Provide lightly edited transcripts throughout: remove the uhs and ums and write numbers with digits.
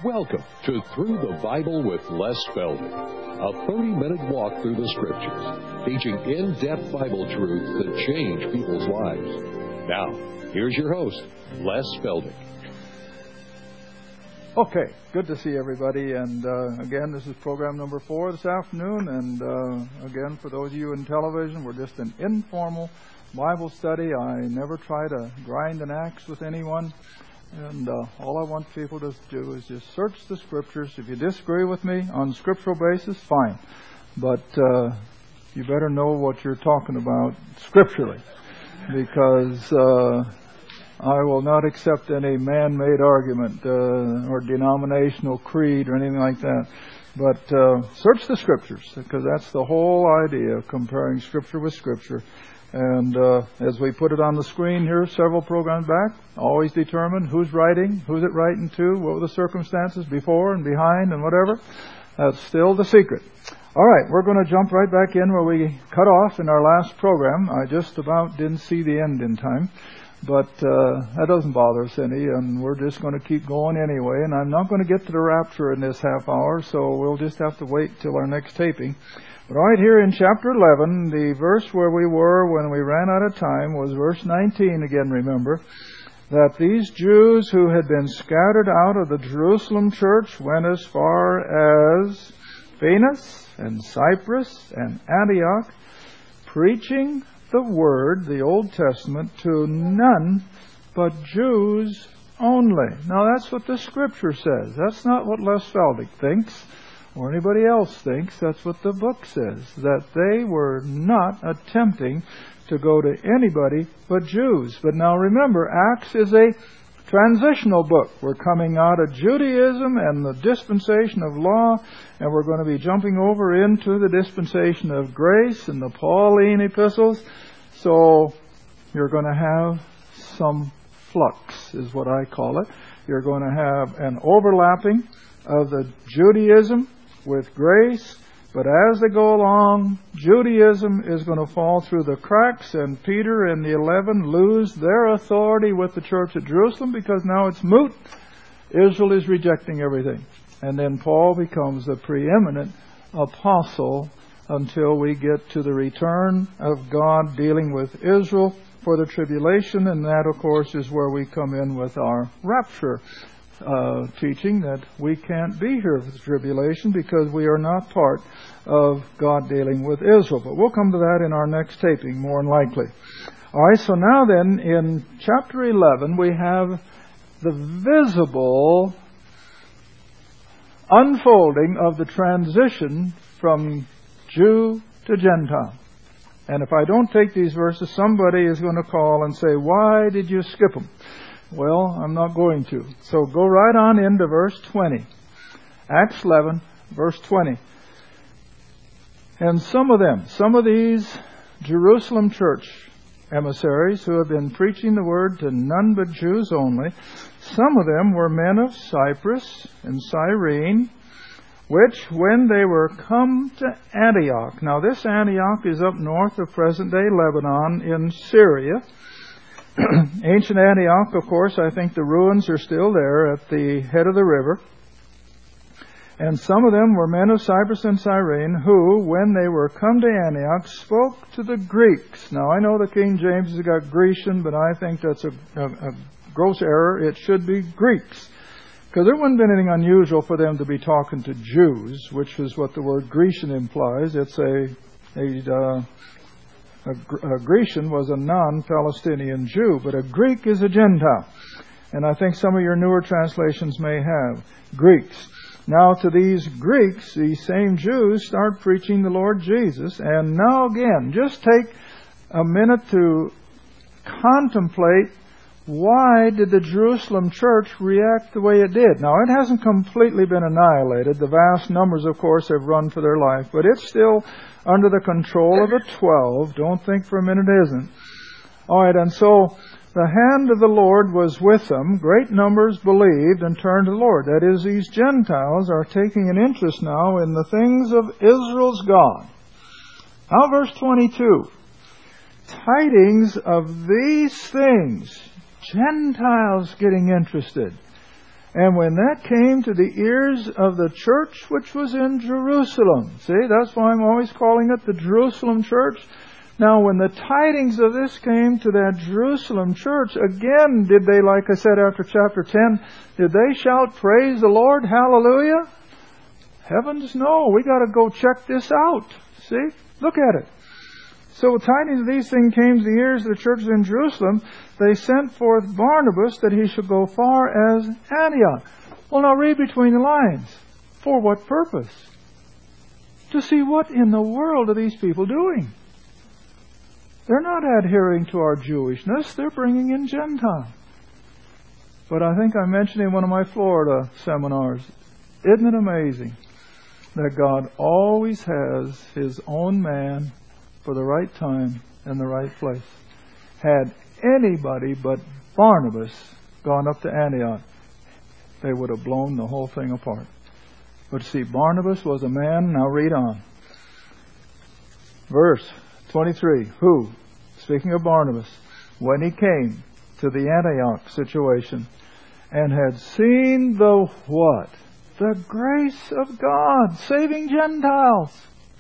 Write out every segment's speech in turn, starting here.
Welcome to Through the Bible with Les Feldick, a 30-minute walk through the Scriptures, teaching in-depth Bible truths that change people's lives. Now, here's your host, Les Feldick. Okay, good to see everybody, and again, this is program number 4 this afternoon, and again, for those of you in television, we're just an informal Bible study. I never try to grind an axe with anyone. And all I want people to do is just search the Scriptures. If you disagree with me on a scriptural basis, fine. But you better know what you're talking about scripturally. Because I will not accept any man-made argument or denominational creed or anything like that. But search the Scriptures, because that's the whole idea of comparing Scripture with Scripture. And as we put it on the screen here several programs back, always determine who's writing, who's it writing to, what were the circumstances before and behind and whatever. That's still the secret. All right, we're going to jump right back in where we cut off in our last program. I just about didn't see the end in time, but that doesn't bother us any, and we're just going to keep going anyway. And I'm not going to get to the rapture in this half hour, so we'll just have to wait till our next taping. Right here in chapter 11, the verse where we were when we ran out of time was verse 19 again, remember, that these Jews who had been scattered out of the Jerusalem church went as far as Phoenix and Cyprus and Antioch, preaching the Word, the Old Testament, to none but Jews only. Now that's what the Scripture says. That's not what Les Feldick thinks or anybody else thinks. That's what the book says, that they were not attempting to go to anybody but Jews. But now remember, Acts is a transitional book. We're coming out of Judaism and the dispensation of law, and we're going to be jumping over into the dispensation of grace and the Pauline epistles. So you're going to have some flux, is what I call it. You're going to have an overlapping of the Judaism with grace, but as they go along, Judaism is going to fall through the cracks, and Peter and the 11 lose their authority with the church at Jerusalem because now it's moot. Israel is rejecting everything. And then Paul becomes the preeminent apostle until we get to the return of God dealing with Israel for the tribulation, and that, of course, is where we come in with our rapture teaching, that we can't be here for the tribulation because we are not part of God dealing with Israel. But we'll come to that in our next taping, more than likely. All right, so now then, in chapter 11, we have the visible unfolding of the transition from Jew to Gentile. And if I don't take these verses, somebody is going to call and say, why did you skip them? Well, I'm not going to. So go right on into verse 20. Acts 11, verse 20. And some of these Jerusalem church emissaries who have been preaching the word to none but Jews only, some of them were men of Cyprus and Cyrene, which when they were come to Antioch. Now this Antioch is up north of present-day Lebanon in Syria. Ancient Antioch, of course, I think the ruins are still there at the head of the river. And some of them were men of Cyprus and Cyrene, who, when they were come to Antioch, spoke to the Greeks. Now, I know the King James has got Grecian, but I think that's a gross error. It should be Greeks. Because there wouldn't have been anything unusual for them to be talking to Jews, which is what the word Grecian implies. It's a Grecian was a non-Palestinian Jew, but a Greek is a Gentile. And I think some of your newer translations may have Greeks. Now to these Greeks, these same Jews start preaching the Lord Jesus. And now again, just take a minute to contemplate, why did the Jerusalem church react the way it did? Now, it hasn't completely been annihilated. The vast numbers, of course, have run for their life, but it's still under the control of the 12. Don't think for a minute it isn't. All right, and so the hand of the Lord was with them. Great numbers believed and turned to the Lord. That is, these Gentiles are taking an interest now in the things of Israel's God. Now, verse 22. Tidings of these things. Gentiles getting interested. And when that came to the ears of the church which was in Jerusalem, see, that's why I'm always calling it the Jerusalem church. Now, when the tidings of this came to that Jerusalem church, again, did they, like I said after chapter 10, did they shout, "Praise the Lord, hallelujah"? Heavens, no. We got to go check this out. See? Look at it. So the tidings of these things came to the ears of the churches in Jerusalem. They sent forth Barnabas that he should go far as Antioch. Well, now read between the lines. For what purpose? To see what in the world are these people doing. They're not adhering to our Jewishness. They're bringing in Gentiles. But I think I mentioned in one of my Florida seminars, isn't it amazing that God always has His own man for the right time and the right place? Had anybody but Barnabas gone up to Antioch, they would have blown the whole thing apart. But see, Barnabas was a man. Now read on. Verse 23. Who, speaking of Barnabas, when he came to the Antioch situation and had seen the what? The grace of God saving Gentiles.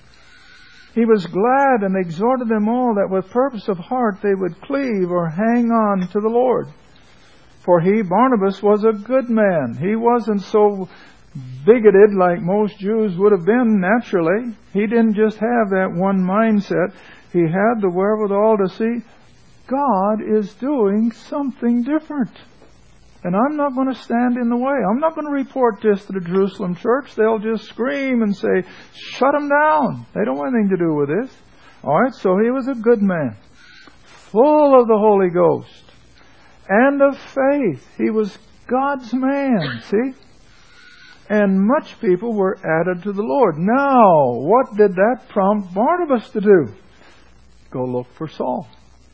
He was glad and exhorted them all that with purpose of heart they would cleave or hang on to the Lord. For he, Barnabas, was a good man. He wasn't so bigoted like most Jews would have been naturally. He didn't just have that one mindset. He had the wherewithal to see God is doing something different. And I'm not going to stand in the way. I'm not going to report this to the Jerusalem church. They'll just scream and say, shut them down. They don't want anything to do with this. All right, so he was a good man, full of the Holy Ghost and of faith. He was God's man, see? And much people were added to the Lord. Now, what did that prompt Barnabas to do? Go look for Saul.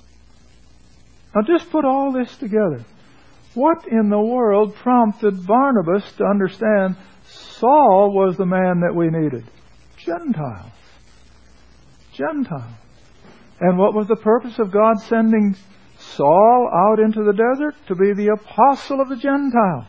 Now just put all this together. What in the world prompted Barnabas to understand Saul was the man that we needed? Gentiles. Gentiles. And what was the purpose of God sending Saul out into the desert? To be the apostle of the Gentiles.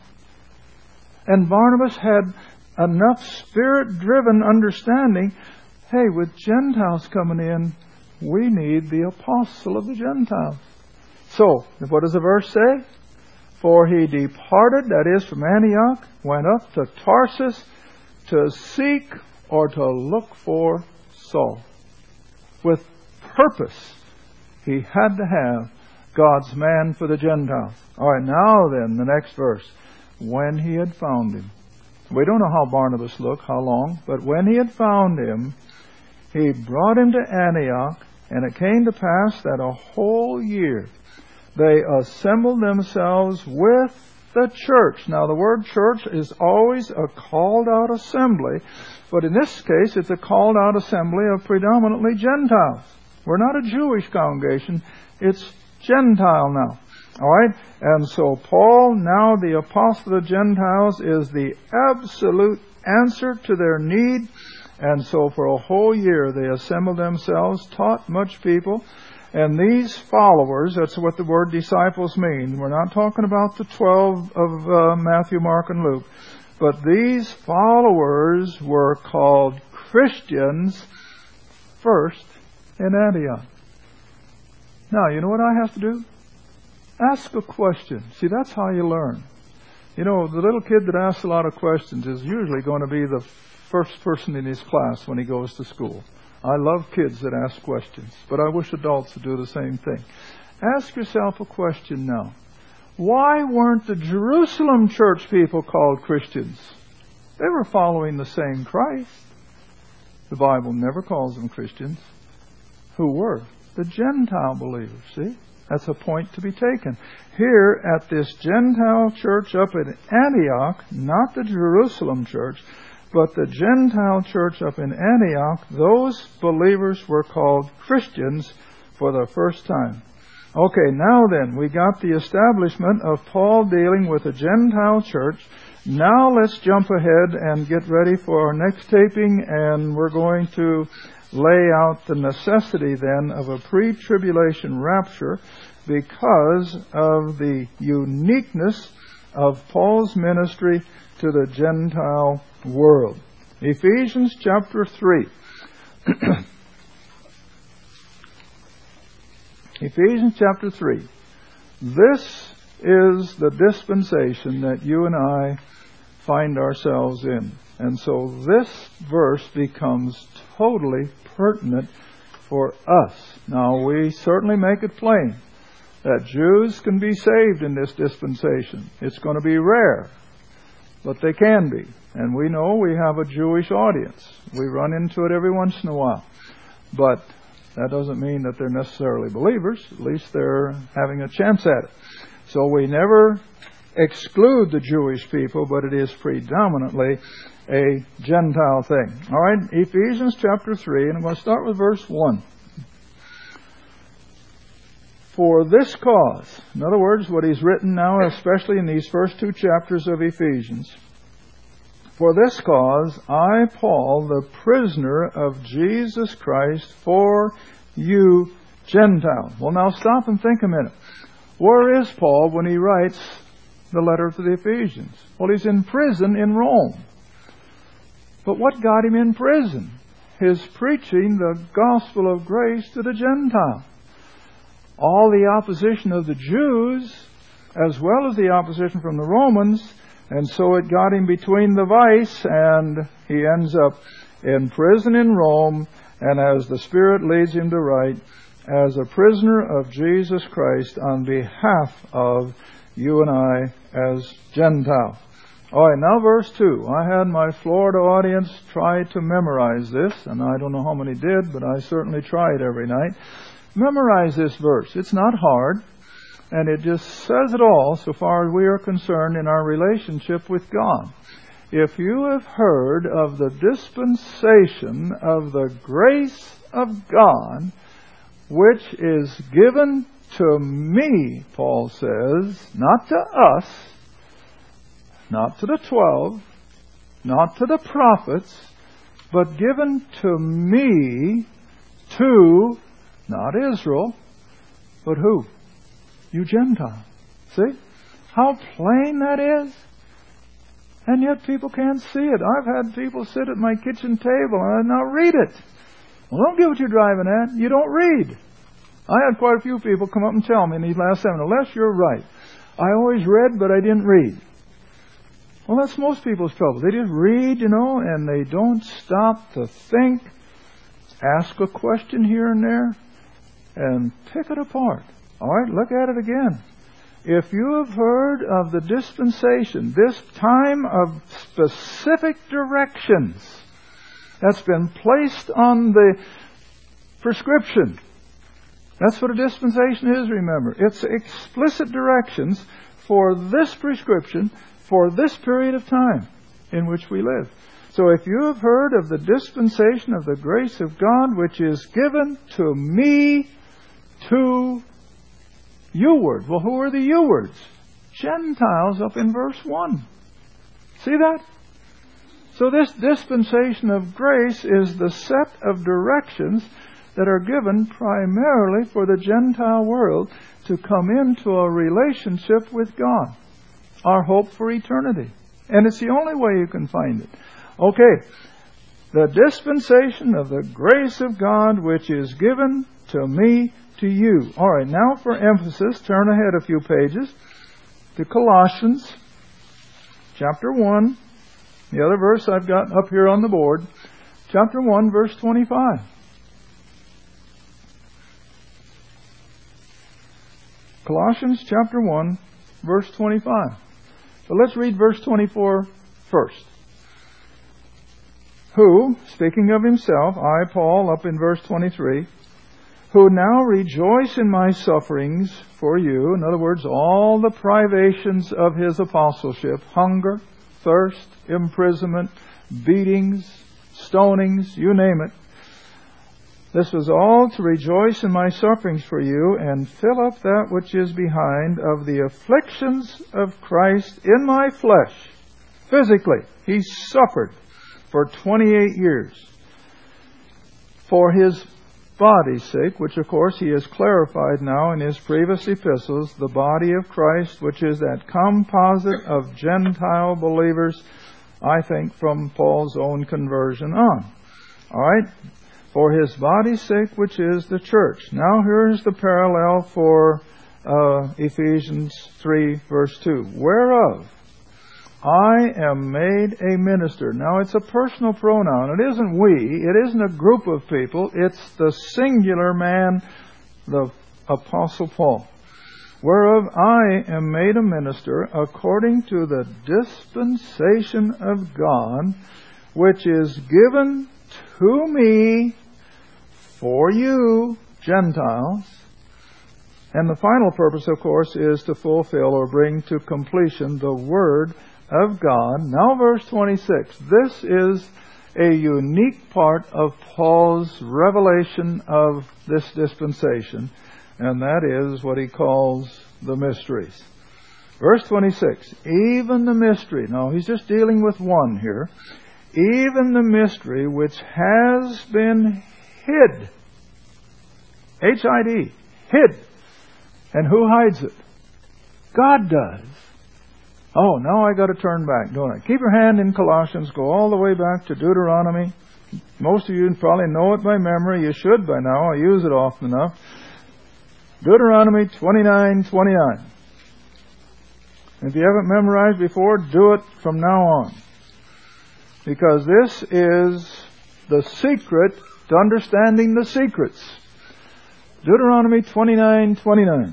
And Barnabas had enough Spirit-driven understanding, hey, with Gentiles coming in, we need the apostle of the Gentiles. So, what does the verse say? For he departed, that is from Antioch, went up to Tarsus to seek or to look for Saul. With purpose, he had to have God's man for the Gentiles. All right, now then, the next verse. When he had found him. We don't know how Barnabas looked, how long, but when he had found him, he brought him to Antioch, and it came to pass that a whole year they assembled themselves with the church. Now, the word church is always a called-out assembly, but in this case, it's a called-out assembly of predominantly Gentiles. We're not a Jewish congregation. It's Gentile now. All right? And so Paul, now the apostle of the Gentiles, is the absolute answer to their need. And so for a whole year they assembled themselves, taught much people. And these followers, that's what the word disciples mean. We're not talking about the 12 of Matthew, Mark, and Luke. But these followers were called Christians first in Antioch. Now, you know what I have to do? Ask a question. See, that's how you learn. You know, the little kid that asks a lot of questions is usually going to be the first person in his class when he goes to school. I love kids that ask questions, but I wish adults would do the same thing. Ask yourself a question now. Why weren't the Jerusalem church people called Christians? They were following the same Christ. The Bible never calls them Christians. Who were? The Gentile believers, see? That's a point to be taken. Here at this Gentile church up in Antioch, not the Jerusalem church, but the Gentile church up in Antioch, those believers were called Christians for the first time. Okay, now then, we got the establishment of Paul dealing with a Gentile church. Now let's jump ahead and get ready for our next taping, and we're going to lay out the necessity then of a pre-tribulation rapture because of the uniqueness of Paul's ministry to the Gentile world. Ephesians chapter 3. Ephesians chapter 3. This is the dispensation that you and I find ourselves in. And so this verse becomes totally pertinent for us. Now, we certainly make it plain that Jews can be saved in this dispensation. It's going to be rare, but they can be. And we know we have a Jewish audience. We run into it every once in a while. But that doesn't mean that they're necessarily believers. At least they're having a chance at it. So we never exclude the Jewish people, but it is predominantly a Gentile thing. All right, Ephesians chapter 3, and I'm going to start with verse 1. For this cause, in other words, what he's written now, especially in these first two chapters of Ephesians, for this cause, I, Paul, the prisoner of Jesus Christ, for you Gentiles. Well, now stop and think a minute. Where is Paul when he writes the letter to the Ephesians? Well, he's in prison in Rome. But what got him in prison? His preaching the gospel of grace to the Gentiles. All the opposition of the Jews, as well as the opposition from the Romans, and so it got him between the vice, and he ends up in prison in Rome, and as the Spirit leads him to write, as a prisoner of Jesus Christ on behalf of you and I as Gentiles. All right, now verse 2. I had my Florida audience try to memorize this, and I don't know how many did, but I certainly tried every night. Memorize this verse. It's not hard, and it just says it all so far as we are concerned in our relationship with God. If you have heard of the dispensation of the grace of God, which is given to me, Paul says, not to us, not to the 12, not to the prophets, but given to me, to, not Israel, but who? You Gentiles. See? How plain that is? And yet people can't see it. I've had people sit at my kitchen table and now read it. Well, don't get what you're driving at. You don't read. I had quite a few people come up and tell me in these last seminars, Les, you're right. I always read, but I didn't read. Well, that's most people's trouble. They just read, and they don't stop to think, ask a question here and there, and pick it apart. All right, look at it again. If you have heard of the dispensation, this time of specific directions that's been placed on the prescription. That's what a dispensation is, remember. It's explicit directions for this prescription for this period of time in which we live. So if you have heard of the dispensation of the grace of God, which is given to me, to you-wards. Well, who are the you-wards? Gentiles up in verse 1. See that? So this dispensation of grace is the set of directions that are given primarily for the Gentile world to come into a relationship with God. Our hope for eternity. And it's the only way you can find it. Okay. The dispensation of the grace of God which is given to me, to you. All right, now for emphasis, turn ahead a few pages to Colossians chapter 1. The other verse I've got up here on the board. Chapter 1, verse 25. Colossians chapter 1, verse 25. So let's read verse 24 first. Who, speaking of himself, I, Paul, up in verse 23, who now rejoice in my sufferings for you. In other words, all the privations of his apostleship, hunger, thirst, imprisonment, beatings, stonings, you name it. This was all to rejoice in my sufferings for you and fill up that which is behind of the afflictions of Christ in my flesh. Physically, he suffered for 28 years for his body's sake, which of course he has clarified now in his previous epistles, the body of Christ, which is that composite of Gentile believers, I think from Paul's own conversion on. All right? For his body's sake, which is the church. Now here's the parallel for Ephesians 3, verse 2. Whereof I am made a minister. Now it's a personal pronoun. It isn't we. It isn't a group of people. It's the singular man, the Apostle Paul. Whereof I am made a minister according to the dispensation of God, which is given to me for you, Gentiles. And the final purpose, of course, is to fulfill or bring to completion the Word of God. Now verse 26. This is a unique part of Paul's revelation of this dispensation, and that is what he calls the mysteries. Verse 26. Even the mystery. Now he's just dealing with one here. Even the mystery which has been hid. H-I-D. Hid. And who hides it? God does. Oh, now I got to turn back, don't I? Keep your hand in Colossians. Go all the way back to Deuteronomy. Most of you probably know it by memory. You should by now. I use it often enough. Deuteronomy 29:29. If you haven't memorized before, do it from now on. Because this is the secret to understanding the secrets. Deuteronomy 29:29.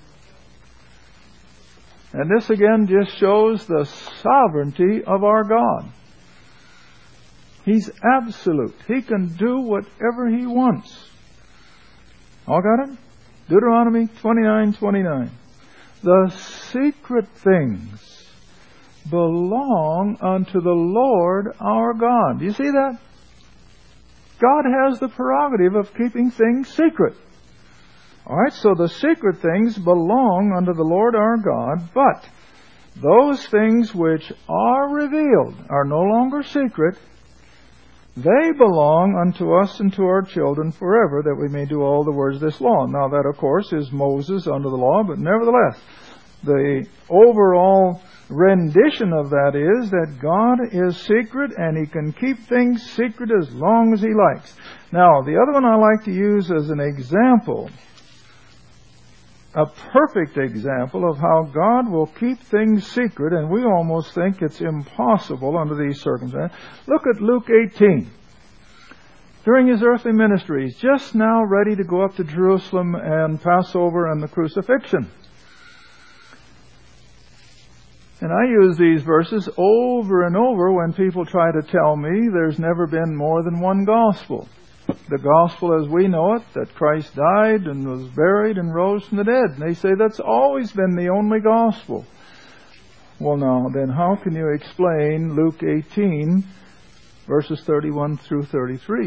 And this again just shows the sovereignty of our God. He's absolute. He can do whatever He wants. All got it? Deuteronomy 29:29. The secret things belong unto the Lord our God. Do you see that? God has the prerogative of keeping things secret. All right, so the secret things belong unto the Lord our God, but those things which are revealed are no longer secret. They belong unto us and to our children forever, that we may do all the words of this law. Now that, of course, is Moses under the law, but nevertheless, the overall rendition of that is that God is secret and He can keep things secret as long as He likes. Now, the other one I like to use as an example, a perfect example of how God will keep things secret, and we almost think it's impossible under these circumstances. Look at Luke 18. During His earthly ministry, He's just now ready to go up to Jerusalem and Passover and the crucifixion. And I use these verses over and over when people try to tell me there's never been more than one gospel. The gospel as we know it, that Christ died and was buried and rose from the dead. And they say that's always been the only gospel. Well, now, then how can you explain Luke 18, verses 31 through 33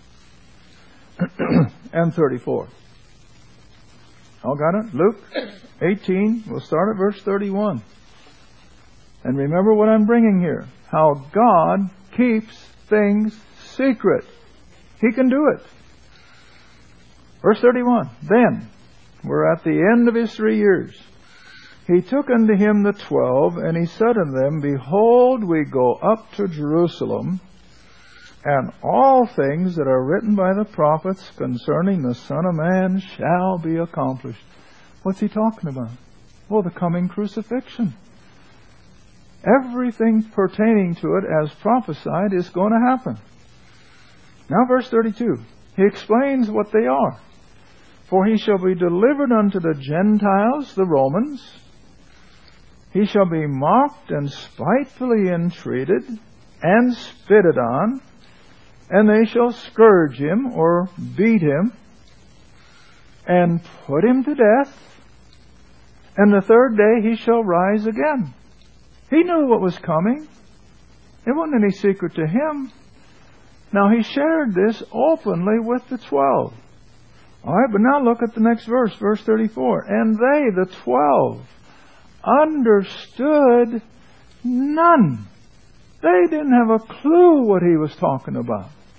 and 34? All got it? Luke 18, we'll start at verse 31. And remember what I'm bringing here. How God keeps things secret. He can do it. Verse 31. Then, we're at the end of His 3 years. He took unto Him the 12, and He said unto them, Behold, we go up to Jerusalem, and all things that are written by the prophets concerning the Son of Man shall be accomplished. What's He talking about? Well, the coming crucifixion. Everything pertaining to it as prophesied is going to happen. Now verse 32. He explains what they are. For He shall be delivered unto the Gentiles, the Romans. He shall be mocked and spitefully entreated and spitted on. And they shall scourge Him or beat Him and put Him to death. And the third day He shall rise again. He knew what was coming. It wasn't any secret to Him. Now He shared this openly with the 12. All right, but now look at the next verse, verse 34. And they, the 12, understood none. They didn't have a clue what He was talking about.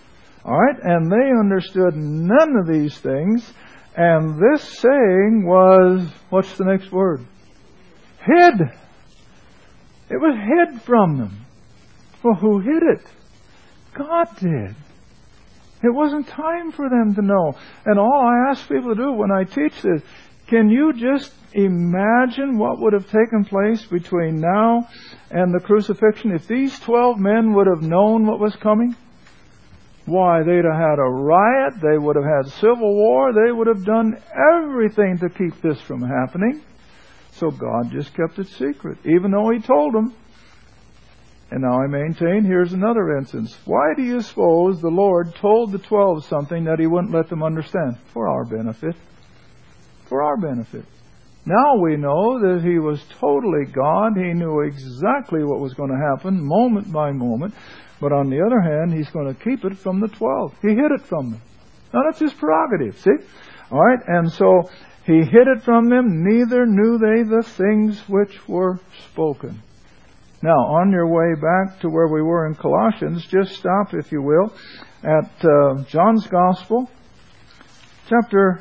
All right? And they understood none of these things. And this saying was, what's the next word? Hid. It was hid from them. Well, who hid it? God did. It wasn't time for them to know. And all I ask people to do when I teach this, can you just imagine what would have taken place between now and the crucifixion if these 12 men would have known what was coming? Why, they'd have had a riot, they would have had civil war, they would have done everything to keep this from happening. So God just kept it secret, even though He told them. And now I maintain, here's another instance. Why do you suppose the Lord told the 12 something that He wouldn't let them understand? For our benefit. For our benefit. Now we know that He was totally God. He knew exactly what was going to happen, moment by moment. But on the other hand, He's going to keep it from the 12. He hid it from them. Now that's His prerogative, see? All right, and so He hid it from them, neither knew they the things which were spoken. Now, on your way back to where we were in Colossians, just stop, if you will, at John's Gospel, chapter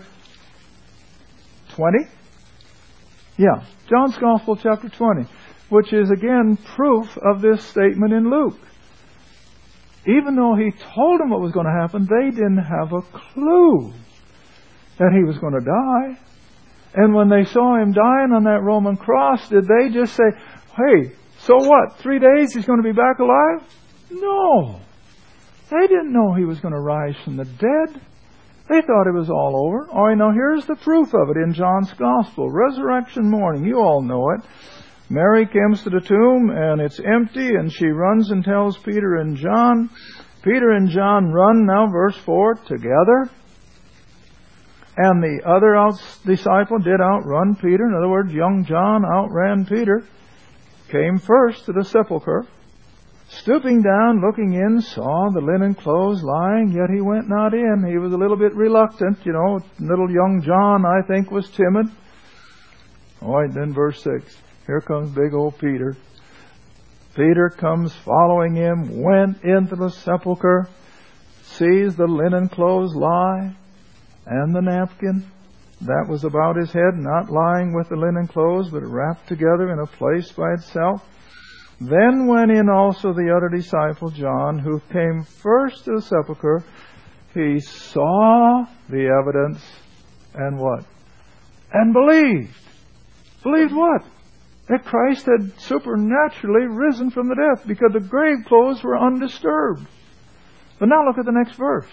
20. Yeah, John's Gospel, chapter 20, which is again proof of this statement in Luke. Even though He told them what was going to happen, they didn't have a clue that He was going to die. And when they saw Him dying on that Roman cross, did they just say, hey, so what? 3 days He's going to be back alive? No. They didn't know He was going to rise from the dead. They thought it was all over. All right, now here's the proof of it in John's Gospel. Resurrection morning, you all know it. Mary comes to the tomb and it's empty, and she runs and tells Peter and John. Peter and John run, now verse 4, together. And the other disciple did outrun Peter. In other words, young John outran Peter. Came first to the sepulchre. Stooping down, looking in, saw the linen clothes lying, yet he went not in. He was a little bit reluctant, you know. Little young John, I think, was timid. All right, then verse 6. Here comes big old Peter. Peter comes following him, went into the sepulchre, sees the linen clothes lie, and the napkin that was about his head, not lying with the linen clothes, but wrapped together in a place by itself. Then went in also the other disciple, John, who came first to the sepulchre. He saw the evidence, and what? And believed. Believed what? That Christ had supernaturally risen from the death, because the grave clothes were undisturbed. But now look at the next verse.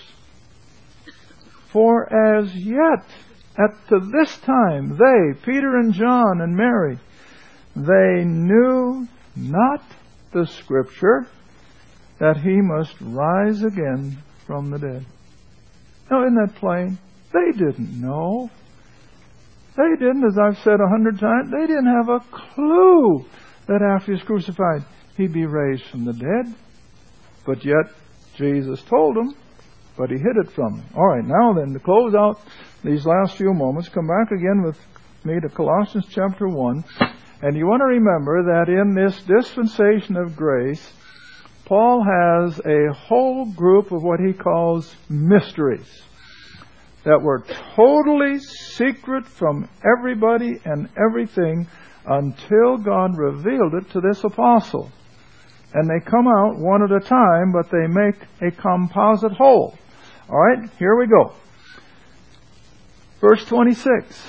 For as yet, to this time, they, Peter and John and Mary, they knew not the Scripture that He must rise again from the dead. Now, isn't that plain? They didn't know. They didn't, as I've said 100 times, they didn't have a clue that after He was crucified, He'd be raised from the dead. But yet, Jesus told them, but He hid it from them. All right, now then, to close out these last few moments, come back again with me to Colossians chapter 1. And you want to remember that in this dispensation of grace, Paul has a whole group of what he calls mysteries that were totally secret from everybody and everything until God revealed it to this apostle. And they come out one at a time, but they make a composite whole. All right, here we go. Verse 26.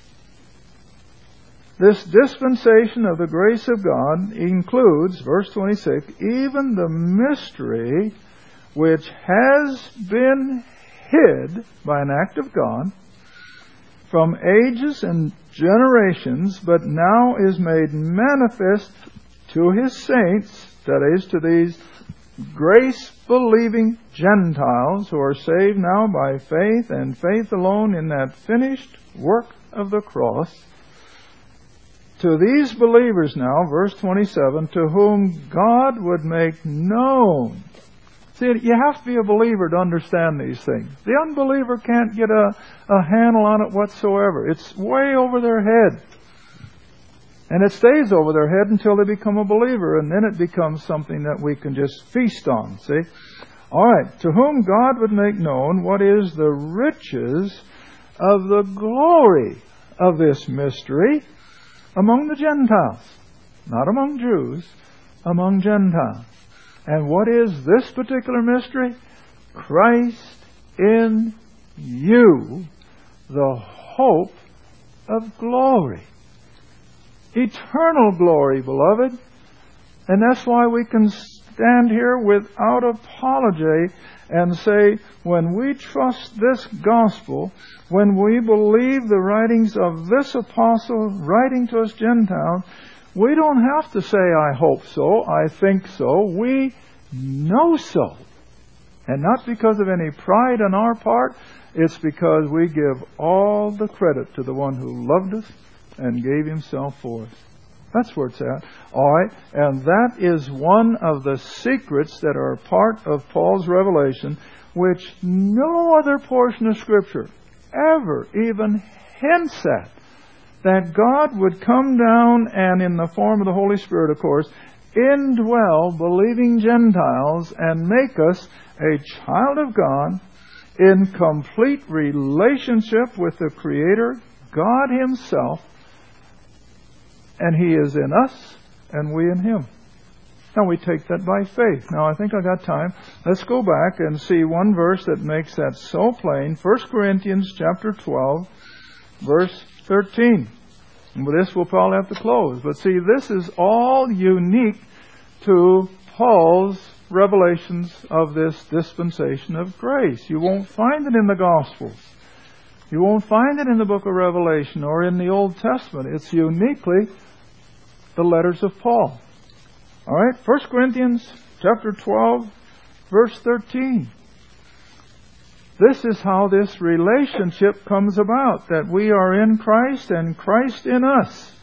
This dispensation of the grace of God includes, verse 26, even the mystery which has been hid by an act of God from ages and generations, but now is made manifest to His saints, that is, to these grace-believing Gentiles who are saved now by faith and faith alone in that finished work of the cross. To these believers now, verse 27, to whom God would make known. See, you have to be a believer to understand these things. The unbeliever can't get a handle on it whatsoever. It's way over their head. And it stays over their head until they become a believer, and then it becomes something that we can just feast on, see? All right. To whom God would make known what is the riches of the glory of this mystery among the Gentiles. Not among Jews, among Gentiles. And what is this particular mystery? Christ in you, the hope of glory. Eternal glory, beloved. And that's why we can stand here without apology and say, when we trust this gospel, when we believe the writings of this apostle writing to us Gentiles, we don't have to say, I hope so, I think so. We know so. And not because of any pride on our part, it's because we give all the credit to the one who loved us and gave himself for us. That's where it's at. All right. And that is one of the secrets that are part of Paul's revelation, which no other portion of Scripture ever even hints at. That God would come down and, in the form of the Holy Spirit, of course, indwell believing Gentiles and make us a child of God in complete relationship with the Creator, God Himself, and He is in us and we in Him. Now we take that by faith. Now I think I got time. Let's go back and see one verse that makes that so plain. 1 Corinthians chapter 12, verse 13. And with this we'll probably have to close. But see, this is all unique to Paul's revelations of this dispensation of grace. You won't find it in the Gospels. You won't find it in the book of Revelation or in the Old Testament. It's uniquely the letters of Paul. All right, 1 Corinthians chapter 12, verse 13. This is how this relationship comes about, that we are in Christ and Christ in us.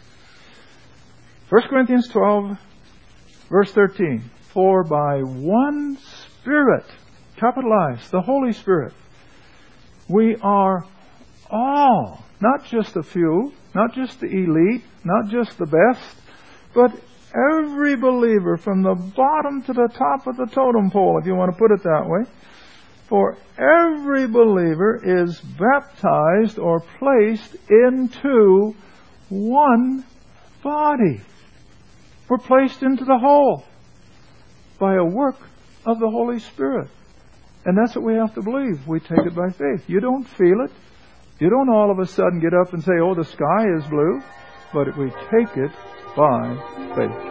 1 Corinthians 12, verse 13. For by one Spirit, capitalized, the Holy Spirit, we are all, not just a few, not just the elite, not just the best, but every believer from the bottom to the top of the totem pole, if you want to put it that way. For every believer is baptized or placed into one body. We're placed into the whole by a work of the Holy Spirit. And that's what we have to believe. We take it by faith. You don't feel it. You don't all of a sudden get up and say, oh, the sky is blue. But we take it by faith.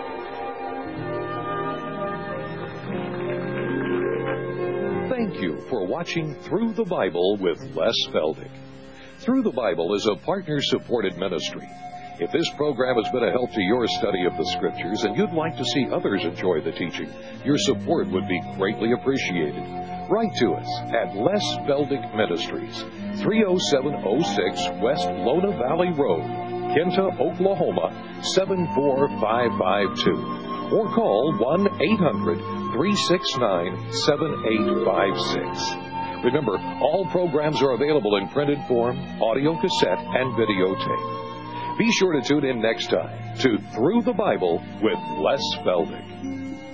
Thank you for watching Through the Bible with Les Feldick. Through the Bible is a partner-supported ministry. If this program has been a help to your study of the Scriptures and you'd like to see others enjoy the teaching, your support would be greatly appreciated. Write to us at Les Feldick Ministries, 30706 West Lona Valley Road, Kinta, Oklahoma, 74552. Or call 1-800-369-7856. Remember, all programs are available in printed form, audio cassette, and videotape. Be sure to tune in next time to Through the Bible with Les Feldick.